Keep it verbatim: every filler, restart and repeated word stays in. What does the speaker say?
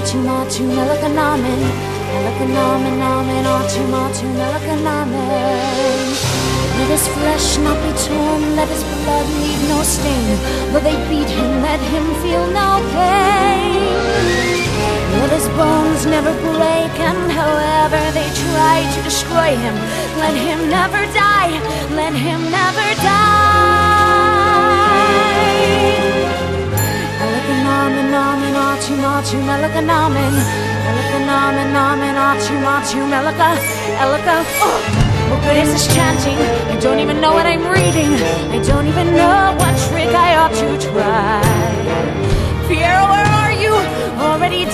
Achu Matu Melakanamen, Melakanamen, Namen, Achu Matu Melakanamen. Let his flesh not be torn, let his blood leave no stain. Though they beat him, let him feel no pain. Let his bones never break, and however they try to destroy him, let him never die, let him never die. Melakanamen, Namen, Achu Matu Melakanamen, Melakanamen, Namen, Achu Matu Melaka, Elaka. Oh, what good is this chanting? I don't even know what I'm reading. I don't even know what trick I ought to try. Piero, where are you? Already